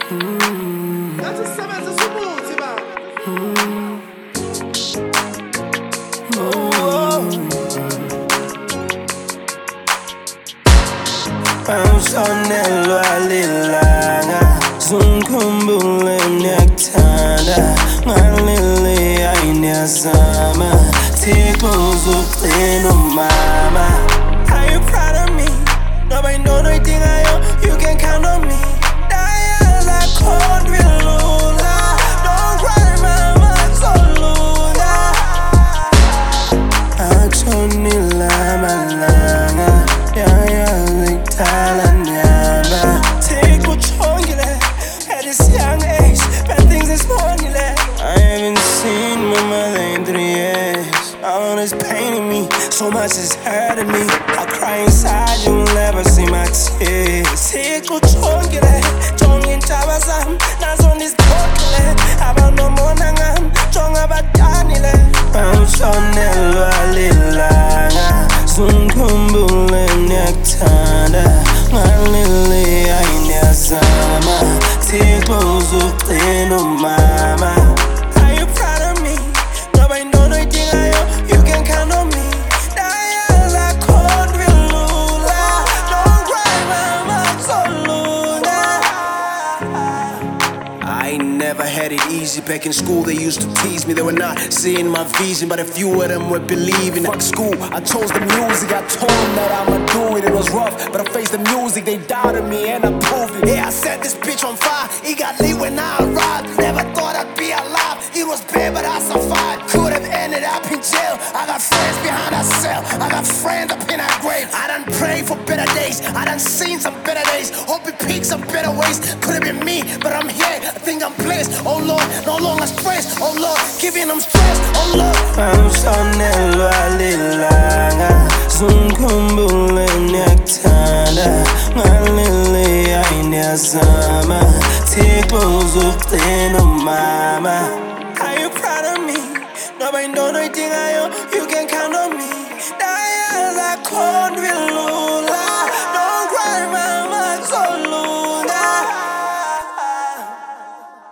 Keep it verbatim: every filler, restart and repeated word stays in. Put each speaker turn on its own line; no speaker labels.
Ngathi sisebenza umuthi ba.
Awusonelwa lilanga zungikhumbule ngiyakuthanda ngaleli ayiniyazama Thixo uzugcina umama. Are you proud of me? Ngoba yinto oyidingayo, you can count on me. Dayaza khona lula, don't cry mama, solula. Akshonile amalanga, yayazi kudala nyama. Thixo uchongile at this young age, bad things is mornile. I haven't seen my mother in three years. All this pain in me, so much is hurting me. I cry inside, you'll never see my tears. Thixo uchongile, jonga intaba zami, nazo ndizibhokile. Abanomona ngami, jonga abadanile. Awusonelwa lilanga, zungikhumbule ngiyakuthanda ngaleli ayiniyazama. Thixo uzugcina umama. Are you proud of me? Ngoba yinto oyidingayo, you can count on me. Dayaza khona lula, don't cry mama, solula.
I never had it easy. Back in school they used to tease me. They were not seeing my vision, but a few of them were believing. Fuck school, I chose the music. I told them that I'ma do it. It was rough, but I faced the music. They doubted me and I proved it. Yeah, I set this bitch on fire. It got lit when I arrived. Never thought I'd be alive. It was bad, but I survived. Could have ended up in jail. I got friends behind that cell. I got friends up in that grave. I done prayed for better days. I done seen some better days. Hope it peaks some better ways. Could have been me, but I'm here. I think I'm blessed. Oh Lord, no longer stressed. Oh Lord, giving them stress. Oh Lord.
Awusonelwa lilanga, zungikhumbule ngiyakuthanda ngaleli ayiniyazama. Thixo uzugcina umama. Are you proud of me? Ngoba yinto oyidingayo, you can count on me.